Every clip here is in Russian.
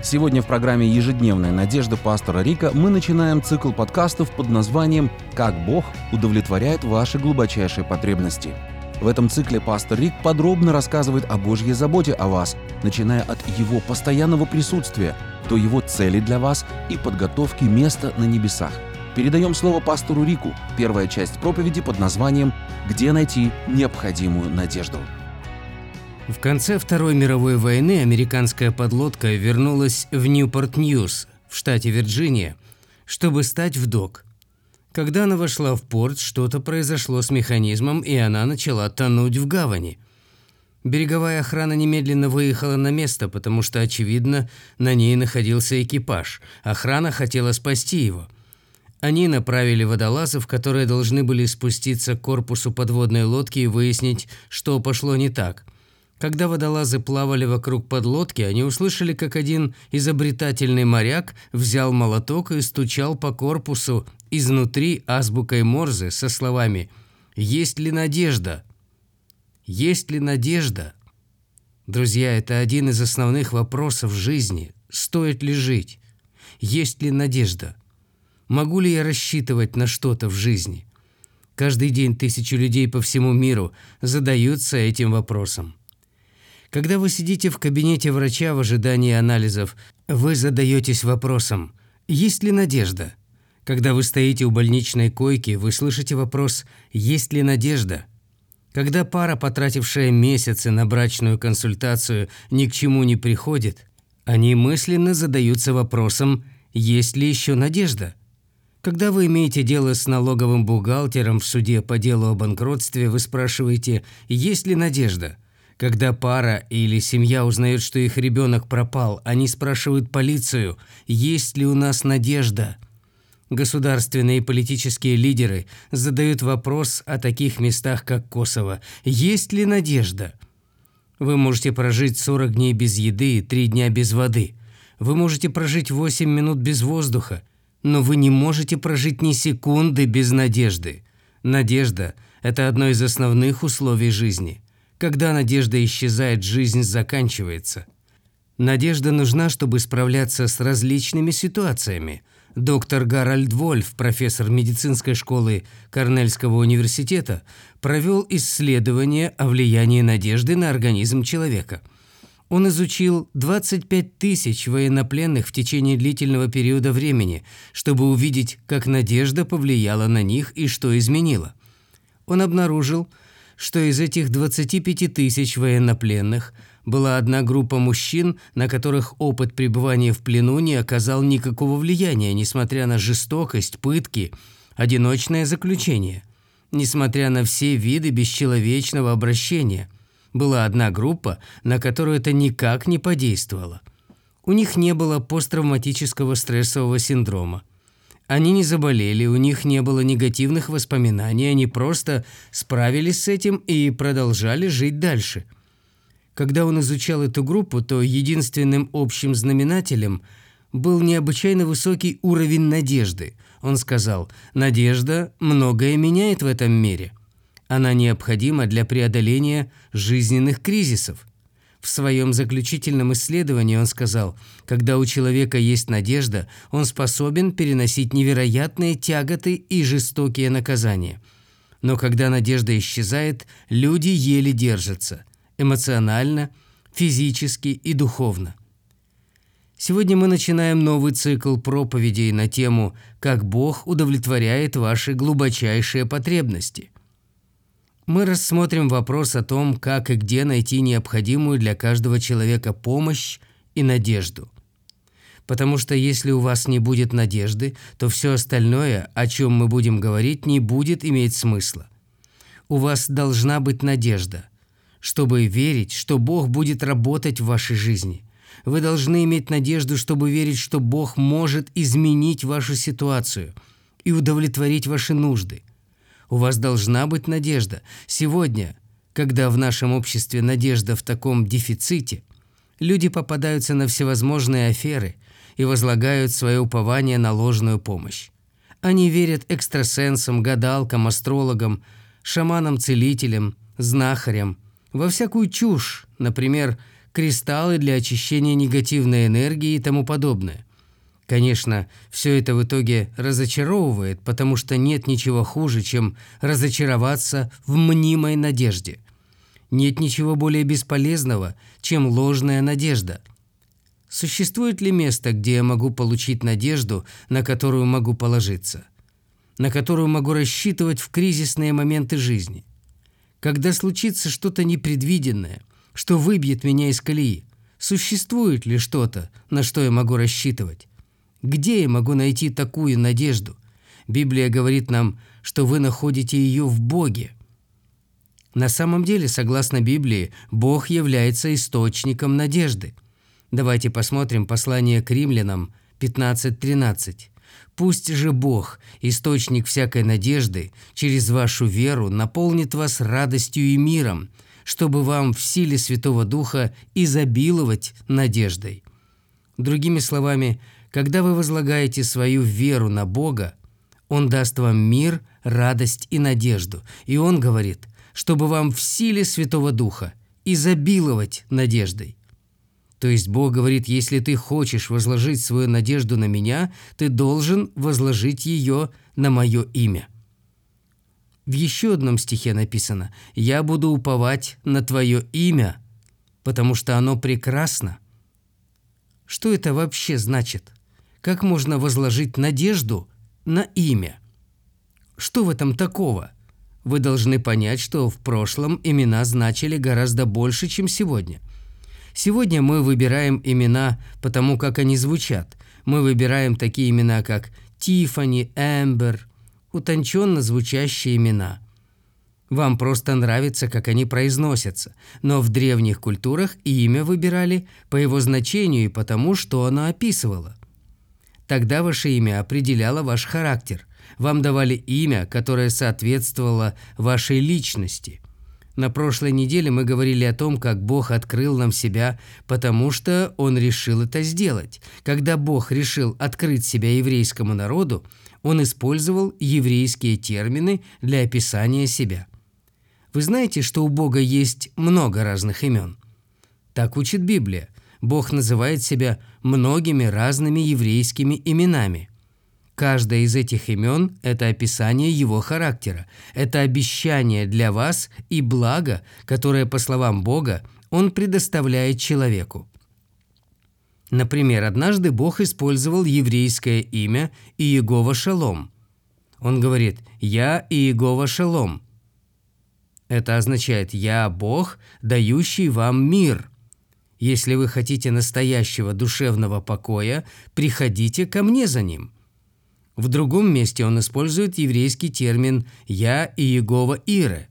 Сегодня в программе «Ежедневная надежда» пастора Рика мы начинаем цикл подкастов под названием «Как Бог удовлетворяет ваши глубочайшие потребности». В этом цикле пастор Рик подробно рассказывает о Божьей заботе о вас, начиная от Его постоянного присутствия до Его цели для вас и подготовки места на небесах. Передаем слово пастору Рику, первая часть проповеди под названием «Где найти необходимую надежду». В конце Второй мировой войны американская подлодка вернулась в Ньюпорт-Ньюс в штате Вирджиния, чтобы стать в док. Когда она вошла в порт, что-то произошло с механизмом, и она начала тонуть в гавани. Береговая охрана немедленно выехала на место, потому что, очевидно, на ней находился экипаж. Охрана хотела спасти его. Они направили водолазов, которые должны были спуститься к корпусу подводной лодки и выяснить, что пошло не так. Когда водолазы плавали вокруг подлодки, они услышали, как один изобретательный моряк взял молоток и стучал по корпусу изнутри азбукой Морзе со словами «Есть ли надежда? Есть ли надежда?» Друзья, это один из основных вопросов жизни. Стоит ли жить? Есть ли надежда? Могу ли я рассчитывать на что-то в жизни? Каждый день тысячи людей по всему миру задаются этим вопросом. Когда вы сидите в кабинете врача в ожидании анализов, вы задаетесь вопросом «Есть ли надежда?». Когда вы стоите у больничной койки, вы слышите вопрос «Есть ли надежда?». Когда пара, потратившая месяцы на брачную консультацию, ни к чему не приходит, они мысленно задаются вопросом «Есть ли еще надежда?». Когда вы имеете дело с налоговым бухгалтером в суде по делу о банкротстве, вы спрашиваете «Есть ли надежда?». Когда пара или семья узнает, что их ребенок пропал, они спрашивают полицию, есть ли у нас надежда. Государственные и политические лидеры задают вопрос о таких местах, как Косово. Есть ли надежда? Вы можете прожить 40 дней без еды и 3 дня без воды. Вы можете прожить 8 минут без воздуха, но вы не можете прожить ни секунды без надежды. Надежда – это одно из основных условий жизни. Когда надежда исчезает, жизнь заканчивается. Надежда нужна, чтобы справляться с различными ситуациями. Доктор Гарольд Вольф, профессор медицинской школы Корнельского университета, провел исследование о влиянии надежды на организм человека. Он изучил 25 тысяч военнопленных в течение длительного периода времени, чтобы увидеть, как надежда повлияла на них и что изменила. Он обнаружил, что из этих 25 тысяч военнопленных была одна группа мужчин, на которых опыт пребывания в плену не оказал никакого влияния, несмотря на жестокость, пытки, одиночное заключение. Несмотря на все виды бесчеловечного обращения, была одна группа, на которую это никак не подействовало. У них не было посттравматического стрессового синдрома. Они не заболели, у них не было негативных воспоминаний, они просто справились с этим и продолжали жить дальше. Когда он изучал эту группу, то единственным общим знаменателем был необычайно высокий уровень надежды. Он сказал: «Надежда многое меняет в этом мире. Она необходима для преодоления жизненных кризисов». В своем заключительном исследовании он сказал: «Когда у человека есть надежда, он способен переносить невероятные тяготы и жестокие наказания. Но когда надежда исчезает, люди еле держатся – эмоционально, физически и духовно». Сегодня мы начинаем новый цикл проповедей на тему «Как Бог удовлетворяет ваши глубочайшие потребности». Мы рассмотрим вопрос о том, как и где найти необходимую для каждого человека помощь и надежду. Потому что если у вас не будет надежды, то все остальное, о чем мы будем говорить, не будет иметь смысла. У вас должна быть надежда, чтобы верить, что Бог будет работать в вашей жизни. Вы должны иметь надежду, чтобы верить, что Бог может изменить вашу ситуацию и удовлетворить ваши нужды. У вас должна быть надежда. Сегодня, когда в нашем обществе надежда в таком дефиците, люди попадаются на всевозможные аферы и возлагают свое упование на ложную помощь. Они верят экстрасенсам, гадалкам, астрологам, шаманам-целителям, знахарям, во всякую чушь, например, кристаллы для очищения негативной энергии и тому подобное. Конечно, все это в итоге разочаровывает, потому что нет ничего хуже, чем разочароваться в мнимой надежде. Нет ничего более бесполезного, чем ложная надежда. Существует ли место, где я могу получить надежду, на которую могу положиться? На которую могу рассчитывать в кризисные моменты жизни? Когда случится что-то непредвиденное, что выбьет меня из колеи, существует ли что-то, на что я могу рассчитывать? Где я могу найти такую надежду? Библия говорит нам, что вы находите ее в Боге. На самом деле, согласно Библии, Бог является источником надежды. Давайте посмотрим послание к Римлянам 15:13. «Пусть же Бог, источник всякой надежды, через вашу веру наполнит вас радостью и миром, чтобы вам в силе Святого Духа изобиловать надеждой». Другими словами, когда вы возлагаете свою веру на Бога, Он даст вам мир, радость и надежду. И Он говорит, чтобы вам в силе Святого Духа изобиловать надеждой. То есть Бог говорит, если ты хочешь возложить свою надежду на Меня, ты должен возложить ее на Мое имя. В еще одном стихе написано: «Я буду уповать на Твое имя, потому что оно прекрасно». Что это вообще значит? Как можно возложить надежду на имя? Что в этом такого? Вы должны понять, что в прошлом имена значили гораздо больше, чем сегодня. Сегодня мы выбираем имена потому, как они звучат. Мы выбираем такие имена, как Тиффани, Эмбер, утонченно звучащие имена. Вам просто нравится, как они произносятся, но в древних культурах имя выбирали по его значению и потому, что оно описывало. Тогда ваше имя определяло ваш характер. Вам давали имя, которое соответствовало вашей личности. На прошлой неделе мы говорили о том, как Бог открыл нам себя, потому что Он решил это сделать. Когда Бог решил открыть себя еврейскому народу, Он использовал еврейские термины для описания себя. Вы знаете, что у Бога есть много разных имен? Так учит Библия. Бог называет себя многими разными еврейскими именами. Каждое из этих имен – это описание Его характера, это обещание для вас и благо, которое, по словам Бога, Он предоставляет человеку. Например, однажды Бог использовал еврейское имя Иегова Шалом. Он говорит: «Я Иегова Шалом». Это означает «Я Бог, дающий вам мир». Если вы хотите настоящего душевного покоя, приходите ко мне за ним. В другом месте он использует еврейский термин «Я Иегова Ире».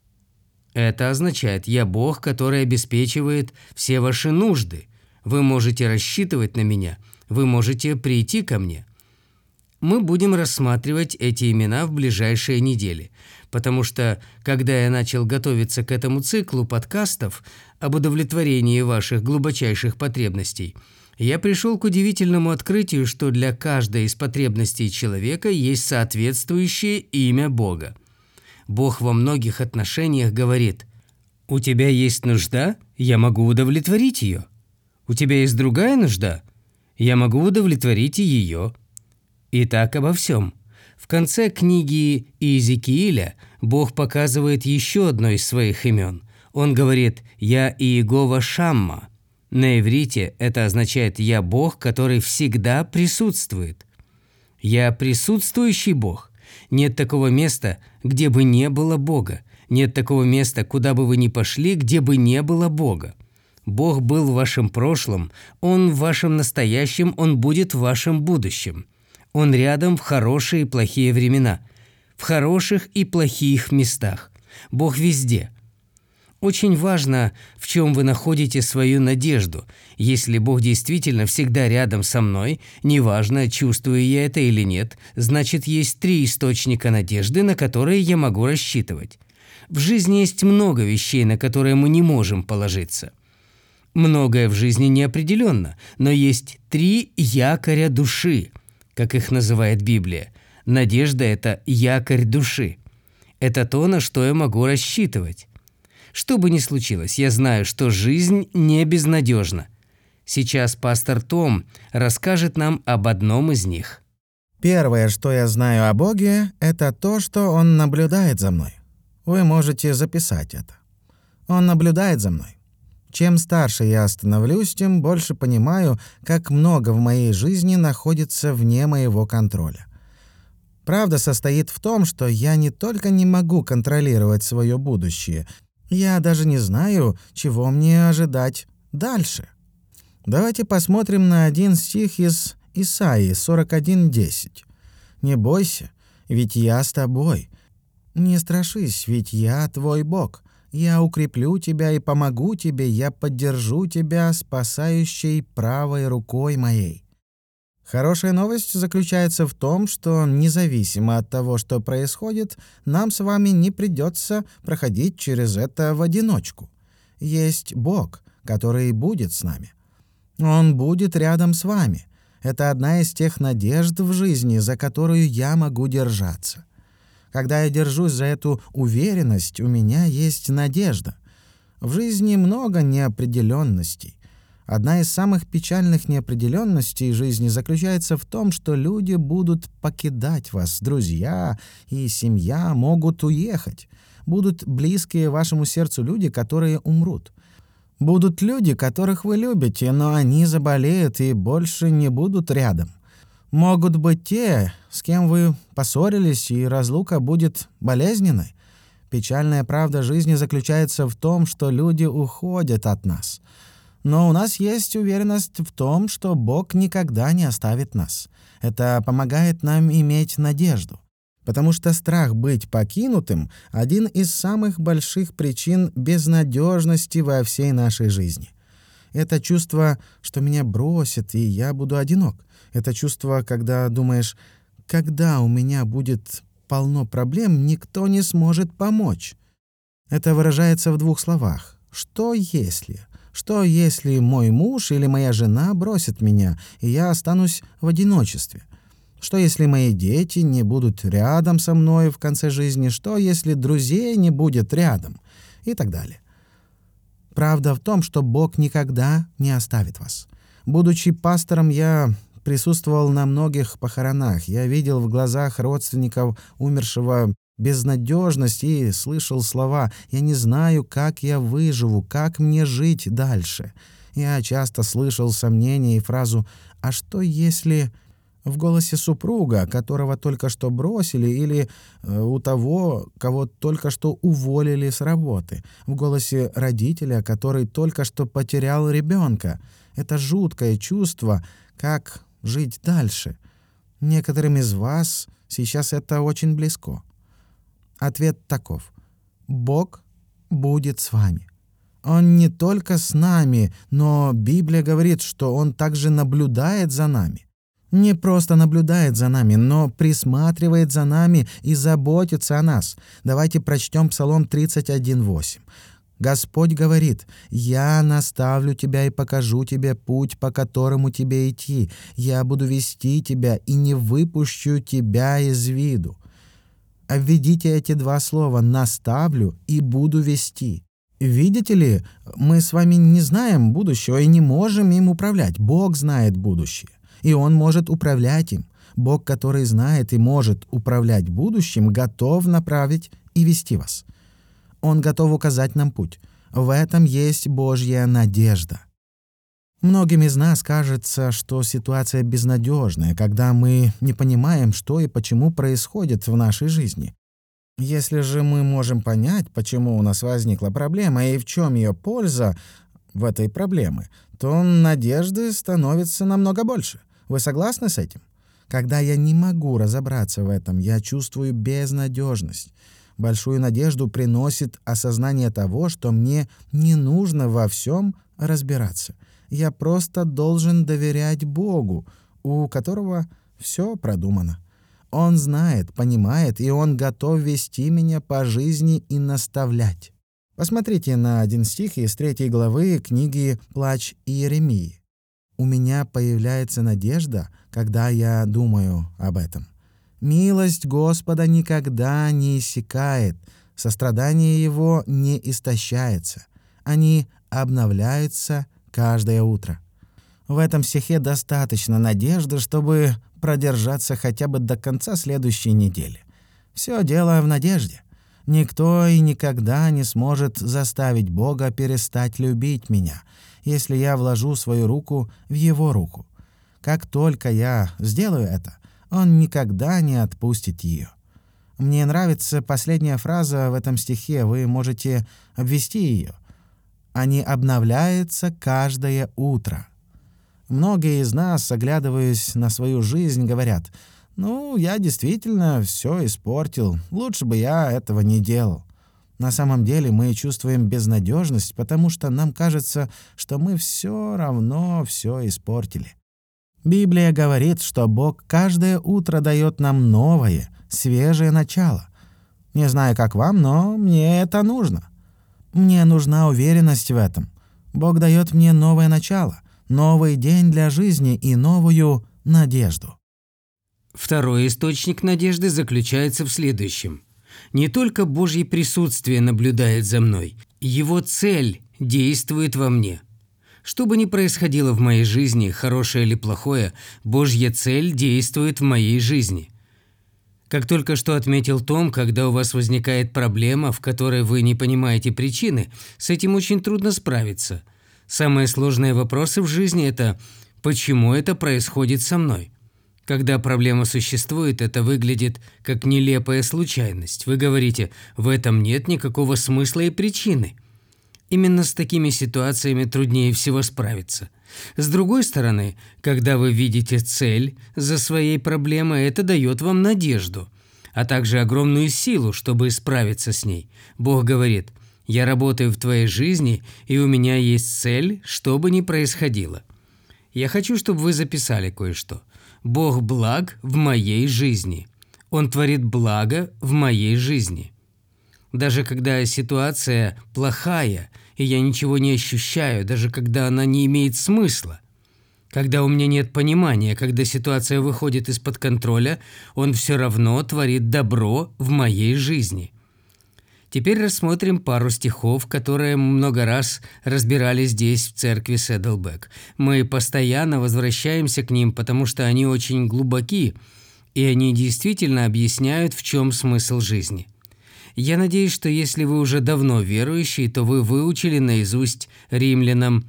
Это означает «Я Бог, который обеспечивает все ваши нужды». Вы можете рассчитывать на меня, вы можете прийти ко мне. Мы будем рассматривать эти имена в ближайшие недели, потому что, когда я начал готовиться к этому циклу подкастов об удовлетворении ваших глубочайших потребностей, я пришел к удивительному открытию, что для каждой из потребностей человека есть соответствующее имя Бога. Бог во многих отношениях говорит: «У тебя есть нужда? Я могу удовлетворить ее. У тебя есть другая нужда? Я могу удовлетворить и ее». И так обо всем. В конце книги Иезекииля Бог показывает еще одно из своих имен. Он говорит: «Я Иегова Шамма». На иврите это означает «Я Бог, который всегда присутствует». «Я присутствующий Бог». Нет такого места, где бы не было Бога. Нет такого места, куда бы вы ни пошли, где бы не было Бога. Бог был в вашем прошлом, Он в вашем настоящем, Он будет в вашем будущем. Он рядом в хорошие и плохие времена, в хороших и плохих местах. Бог везде. Очень важно, в чем вы находите свою надежду. Если Бог действительно всегда рядом со мной, неважно, чувствую я это или нет, значит, есть 3 источника надежды, на которые я могу рассчитывать. В жизни есть много вещей, на которые мы не можем положиться. Многое в жизни неопределенно, но есть 3 якоря души, как их называет Библия. Надежда – это якорь души. Это то, на что я могу рассчитывать. Что бы ни случилось, я знаю, что жизнь не безнадежна. Сейчас пастор Том расскажет нам об одном из них. Первое, что я знаю о Боге, это то, что Он наблюдает за мной. Вы можете записать это. Он наблюдает за мной. Чем старше я становлюсь, тем больше понимаю, как много в моей жизни находится вне моего контроля. Правда состоит в том, что я не только не могу контролировать свое будущее, я даже не знаю, чего мне ожидать дальше. Давайте посмотрим на один стих из Исаии 41:10. «Не бойся, ведь я с тобой. Не страшись, ведь я твой Бог. Я укреплю тебя и помогу тебе, я поддержу тебя спасающей правой рукой моей». Хорошая новость заключается в том, что независимо от того, что происходит, нам с вами не придется проходить через это в одиночку. Есть Бог, который будет с нами. Он будет рядом с вами. Это одна из тех надежд в жизни, за которую я могу держаться. Когда я держусь за эту уверенность, у меня есть надежда. В жизни много неопределенностей. Одна из самых печальных неопределенностей жизни заключается в том, что люди будут покидать вас, друзья и семья могут уехать. Будут близкие вашему сердцу люди, которые умрут. Будут люди, которых вы любите, но они заболеют и больше не будут рядом. Могут быть те, с кем вы поссорились, и разлука будет болезненной. Печальная правда жизни заключается в том, что люди уходят от нас. Но у нас есть уверенность в том, что Бог никогда не оставит нас. Это помогает нам иметь надежду. Потому что страх быть покинутым – один из самых больших причин безнадежности во всей нашей жизни. Это чувство, что меня бросят, и я буду одинок. Это чувство, когда думаешь, когда у меня будет полно проблем, никто не сможет помочь. Это выражается в двух словах. Что если? Что если мой муж или моя жена бросят меня, и я останусь в одиночестве? Что если мои дети не будут рядом со мной в конце жизни? Что если друзей не будет рядом? И так далее. Правда в том, что Бог никогда не оставит вас. Будучи пастором, я присутствовал на многих похоронах. Я видел в глазах родственников умершего безнадежность и слышал слова «Я не знаю, как я выживу, как мне жить дальше». Я часто слышал сомнения и фразу «А что если…» в голосе супруга, которого только что бросили, или у того, кого только что уволили с работы, в голосе родителя, который только что потерял ребенка. Это жуткое чувство, как жить дальше. Некоторым из вас сейчас это очень близко. Ответ таков. Бог будет с вами. Он не только с нами, но Библия говорит, что Он также наблюдает за нами. Не просто наблюдает за нами, но присматривает за нами и заботится о нас. Давайте прочтем Псалом 31:8. Господь говорит: «Я наставлю тебя и покажу тебе путь, по которому тебе идти. Я буду вести тебя и не выпущу тебя из виду». Обведите эти два слова «наставлю» и «буду вести». Видите ли, мы с вами не знаем будущего и не можем им управлять. Бог знает будущее, и Он может управлять им. Бог, который знает и может управлять будущим, готов направить и вести вас. Он готов указать нам путь. В этом есть Божья надежда. Многим из нас кажется, что ситуация безнадежная, когда мы не понимаем, что и почему происходит в нашей жизни. Если же мы можем понять, почему у нас возникла проблема и в чем ее польза в этой проблеме, то надежды становится намного больше. Вы согласны с этим? Когда я не могу разобраться в этом, я чувствую безнадежность. Большую надежду приносит осознание того, что мне не нужно во всем разбираться. Я просто должен доверять Богу, у которого все продумано. Он знает, понимает, и Он готов вести меня по жизни и наставлять. Посмотрите на один стих из 3 главы книги «Плач Иеремии». У меня появляется надежда, когда я думаю об этом. «Милость Господа никогда не иссякает Сострадание Его не истощается. Они обновляются каждое утро. В этом стихе достаточно надежды, чтобы продержаться хотя бы до конца следующей недели. Все дело в надежде. Никто и никогда не сможет заставить Бога перестать любить меня, если я вложу свою руку в Его руку. Как только я сделаю это, Он никогда не отпустит ее. Мне нравится последняя фраза в этом стихе, вы можете обвести ее. Они обновляются каждое утро. Многие из нас, оглядываясь на свою жизнь, говорят: я действительно все испортил, лучше бы я этого не делал. На самом деле мы чувствуем безнадежность, потому что нам кажется, что мы все равно все испортили. Библия говорит, что Бог каждое утро дает нам новое, свежее начало. Не знаю, как вам, но мне это нужно. Мне нужна уверенность в этом. Бог дает мне новое начало, новый день для жизни и новую надежду. Второй источник надежды заключается в следующем. Не только Божье присутствие наблюдает за мной, Его цель действует во мне. Что бы ни происходило в моей жизни, хорошее или плохое, Божья цель действует в моей жизни. Как только что отметил Том, когда у вас возникает проблема, в которой вы не понимаете причины, с этим очень трудно справиться. Самые сложные вопросы в жизни – это «почему это происходит со мной?». Когда проблема существует, это выглядит как нелепая случайность. Вы говорите «в этом нет никакого смысла и причины». Именно с такими ситуациями труднее всего справиться. С другой стороны, когда вы видите цель за своей проблемой, это дает вам надежду, а также огромную силу, чтобы справиться с ней. Бог говорит: «Я работаю в твоей жизни, и у меня есть цель, что бы ни происходило». Я хочу, чтобы вы записали кое-что. Бог благ в моей жизни. Он творит благо в моей жизни. Даже когда ситуация плохая, и я ничего не ощущаю, даже когда она не имеет смысла, когда у меня нет понимания, когда ситуация выходит из-под контроля, Он все равно творит добро в моей жизни. Теперь рассмотрим пару стихов, которые мы много раз разбирали здесь, в церкви Saddleback. Мы постоянно возвращаемся к ним, потому что они очень глубоки, и они действительно объясняют, в чем смысл жизни. Я надеюсь, что если вы уже давно верующий, то вы выучили наизусть Римлянам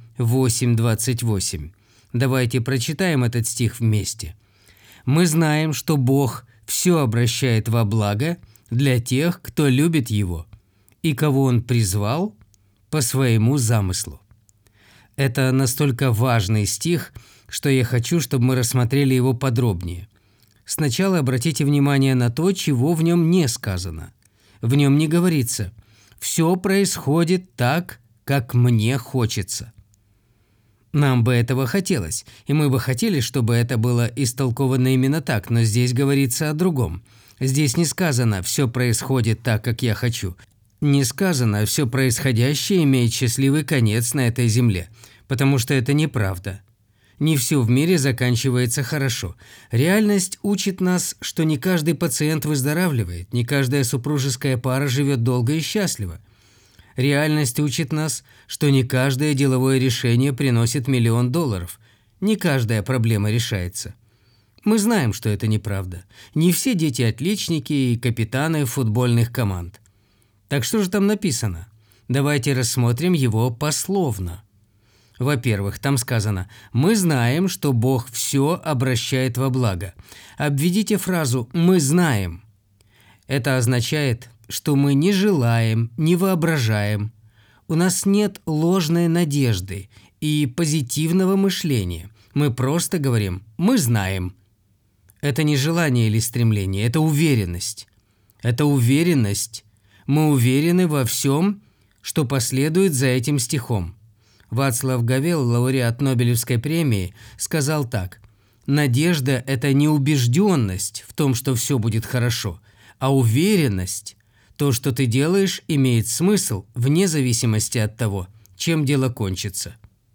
8:28. Давайте прочитаем этот стих вместе. «Мы знаем, что Бог все обращает во благо для тех, кто любит Его, и кого Он призвал по своему замыслу». Это настолько важный стих, что я хочу, чтобы мы рассмотрели его подробнее. Сначала обратите внимание на то, чего в нем не сказано. В нем не говорится «все происходит так, как мне хочется». Нам бы этого хотелось, и мы бы хотели, чтобы это было истолковано именно так, но здесь говорится о другом. Здесь не сказано «все происходит так, как я хочу». Не сказано «все происходящее имеет счастливый конец на этой земле», потому что это неправда. Не все в мире заканчивается хорошо. Реальность учит нас, что не каждый пациент выздоравливает, не каждая супружеская пара живет долго и счастливо. Реальность учит нас, что не каждое деловое решение приносит $1 миллион, не каждая проблема решается. Мы знаем, что это неправда. Не все дети отличники и капитаны футбольных команд. Так что же там написано? Давайте рассмотрим его пословно. Во-первых, там сказано «Мы знаем, что Бог все обращает во благо». Обведите фразу «мы знаем». Это означает, что мы не желаем, не воображаем. У нас нет ложной надежды и позитивного мышления. Мы просто говорим «мы знаем». Это не желание или стремление, это уверенность. Это уверенность. Мы уверены во всем, что последует за этим стихом. Вацлав Гавел, лауреат Нобелевской премии, сказал так: «Надежда – это не убежденность в том, что все будет хорошо, а уверенность. То, что ты делаешь, имеет смысл вне зависимости от того, чем дело кончится».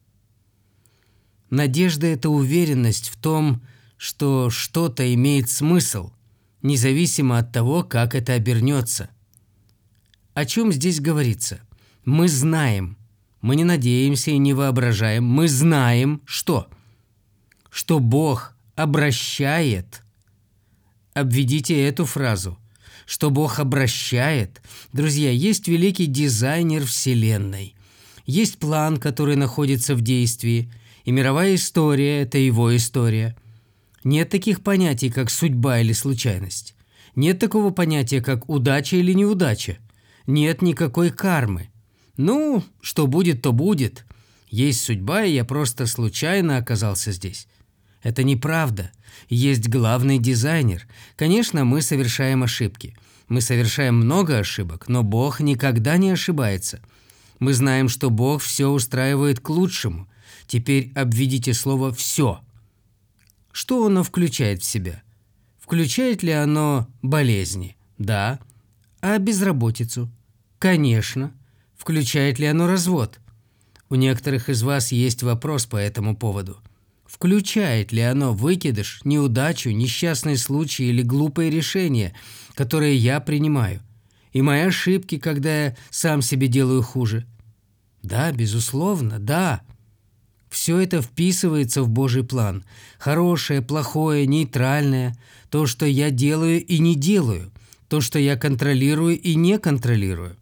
Надежда – это уверенность в том, что что-то имеет смысл, независимо от того, как это обернется. О чем здесь говорится? Мы знаем. Мы не надеемся и не воображаем. Мы знаем, что? Что Бог обращает. Обведите эту фразу. Что Бог обращает. Друзья, есть великий дизайнер Вселенной. Есть план, который находится в действии. И мировая история – это его история. Нет таких понятий, как судьба или случайность. Нет такого понятия, как удача или неудача. Нет никакой кармы. Ну, что будет, то будет. Есть судьба, и я просто случайно оказался здесь. Это неправда. Есть главный дизайнер. Конечно, мы совершаем ошибки. Мы совершаем много ошибок, но Бог никогда не ошибается. Мы знаем, что Бог все устраивает к лучшему. Теперь обведите слово «все». Что оно включает в себя? Включает ли оно болезни? Да. А безработицу? Конечно. Включает ли оно развод? У некоторых из вас есть вопрос по этому поводу. Включает ли оно выкидыш, неудачу, несчастный случай или глупые решения, которые я принимаю? И мои ошибки, когда я сам себе делаю хуже? Да, безусловно, да. Все это вписывается в Божий план. Хорошее, плохое, нейтральное. То, что я делаю и не делаю. То, что я контролирую и не контролирую.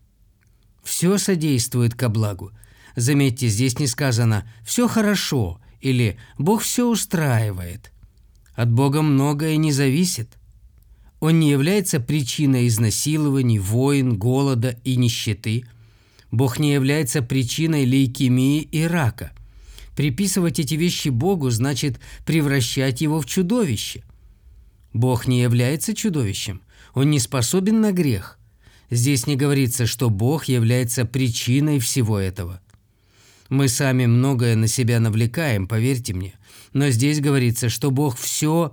Все содействует ко благу. Заметьте, здесь не сказано «все хорошо» или «Бог все устраивает». От Бога многое не зависит. Он не является причиной изнасилований, войн, голода и нищеты. Бог не является причиной лейкемии и рака. Приписывать эти вещи Богу значит превращать его в чудовище. Бог не является чудовищем. Он не способен на грех. Здесь не говорится, что Бог является причиной всего этого. Мы сами многое на себя навлекаем, поверьте мне. Но здесь говорится, что Бог все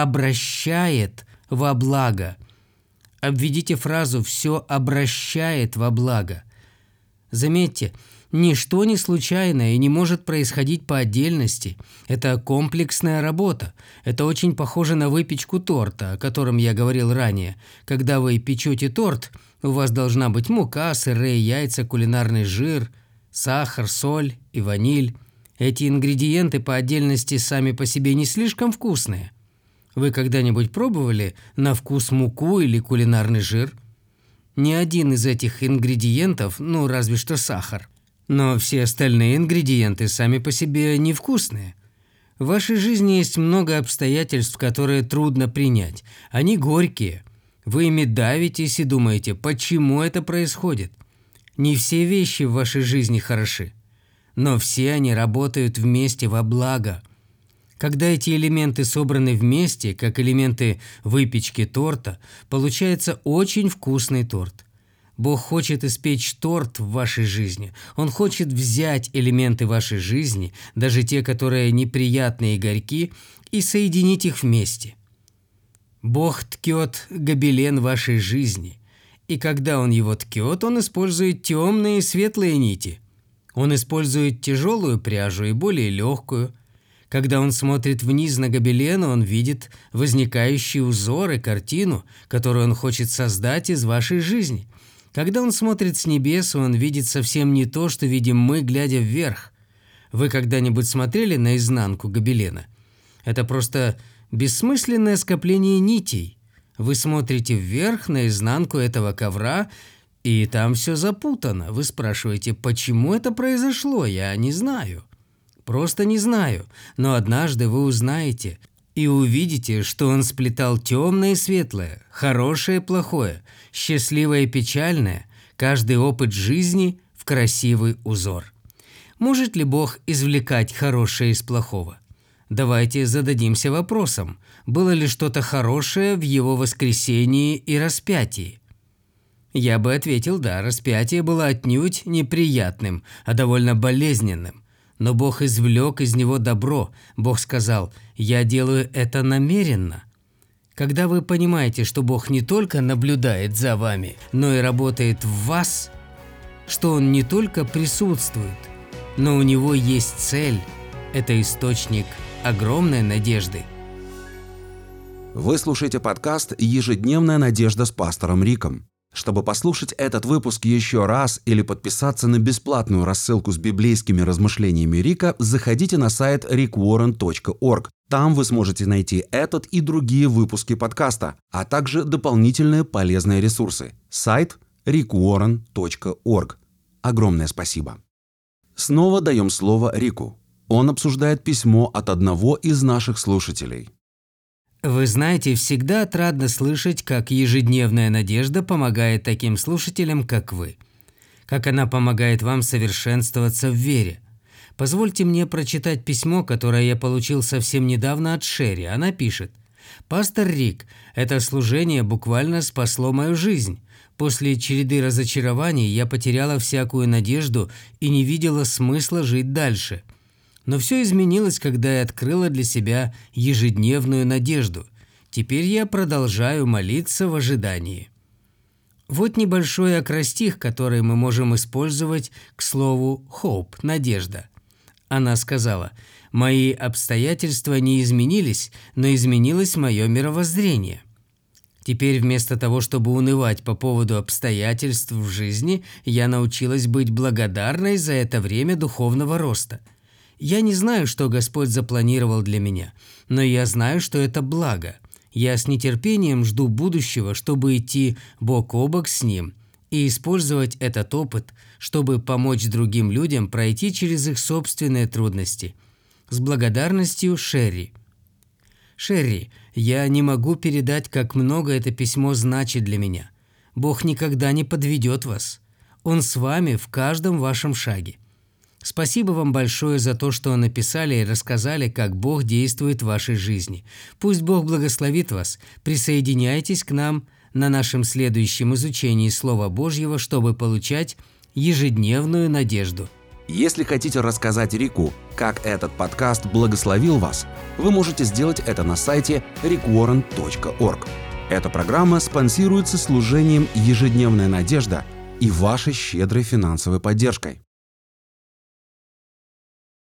обращает во благо. Обведите фразу «все обращает во благо». Заметьте, ничто не случайно и не может происходить по отдельности. Это комплексная работа. Это очень похоже на выпечку торта, о котором я говорил ранее. Когда вы печете торт, у вас должна быть мука, сырые яйца, кулинарный жир, сахар, соль и ваниль. Эти ингредиенты по отдельности сами по себе не слишком вкусные. Вы когда-нибудь пробовали на вкус муку или кулинарный жир? Ни один из этих ингредиентов, ну разве что сахар. Но все остальные ингредиенты сами по себе невкусные. В вашей жизни есть много обстоятельств, которые трудно принять. Они горькие. Вы ими давитесь и думаете, почему это происходит. Не все вещи в вашей жизни хороши, но все они работают вместе во благо. Когда эти элементы собраны вместе, как элементы выпечки торта, получается очень вкусный торт. Бог хочет испечь торт в вашей жизни. Он хочет взять элементы вашей жизни, даже те, которые неприятные и горьки, и соединить их вместе. Бог ткет гобелен вашей жизни. И когда Он его ткет, Он использует темные и светлые нити. Он использует тяжелую пряжу и более легкую. Когда Он смотрит вниз на гобелен, Он видит возникающий узор и картину, которую Он хочет создать из вашей жизни. Когда Он смотрит с небес, Он видит совсем не то, что видим мы, глядя вверх. Вы когда-нибудь смотрели на изнанку гобелена? Это просто бессмысленное скопление нитей. Вы смотрите вверх на изнанку этого ковра, и там все запутано. Вы спрашиваете, почему это произошло? Я не знаю. Просто не знаю. Но однажды вы узнаете и увидите, что Он сплетал темное и светлое, хорошее и плохое, счастливое и печальное, каждый опыт жизни в красивый узор. Может ли Бог извлекать хорошее из плохого? Давайте зададимся вопросом, было ли что-то хорошее в Его воскресении и распятии? Я бы ответил да, распятие было отнюдь неприятным, а довольно болезненным. Но Бог извлек из него добро. Бог сказал: «Я делаю это намеренно». Когда вы понимаете, что Бог не только наблюдает за вами, но и работает в вас, что Он не только присутствует, но у Него есть цель, это источник огромной надежды. Вы слушаете подкаст «Ежедневная надежда» с пастором Риком. Чтобы послушать этот выпуск еще раз или подписаться на бесплатную рассылку с библейскими размышлениями Рика, заходите на сайт rickwarren.org. Там вы сможете найти этот и другие выпуски подкаста, а также дополнительные полезные ресурсы. Сайт rickwarren.org. Огромное спасибо. Снова даем слово Рику. Он обсуждает письмо от одного из наших слушателей. Вы знаете, всегда отрадно слышать, как ежедневная надежда помогает таким слушателям, как вы. Как она помогает вам совершенствоваться в вере. Позвольте мне прочитать письмо, которое я получил совсем недавно от Шерри. Она пишет: «Пастор Рик, это служение буквально спасло мою жизнь. После череды разочарований я потеряла всякую надежду и не видела смысла жить дальше. Но все изменилось, когда я открыла для себя ежедневную надежду. Теперь я продолжаю молиться в ожидании». Вот небольшой акростих, который мы можем использовать к слову «hope» – «надежда». Она сказала: «Мои обстоятельства не изменились, но изменилось мое мировоззрение». Теперь вместо того, чтобы унывать по поводу обстоятельств в жизни, я научилась быть благодарной за это время духовного роста. Я не знаю, что Господь запланировал для меня, но я знаю, что это благо. Я с нетерпением жду будущего, чтобы идти бок о бок с Ним и использовать этот опыт, чтобы помочь другим людям пройти через их собственные трудности. С благодарностью, Шерри. Шерри, я не могу передать, как много это письмо значит для меня. Бог никогда не подведет вас. Он с вами в каждом вашем шаге. Спасибо вам большое за то, что написали и рассказали, как Бог действует в вашей жизни. Пусть Бог благословит вас. Присоединяйтесь к нам на нашем следующем изучении Слова Божьего, чтобы получать ежедневную надежду. Если хотите рассказать Рику, как этот подкаст благословил вас, вы можете сделать это на сайте rickwarren.org. Эта программа спонсируется служением «Ежедневная надежда» и вашей щедрой финансовой поддержкой.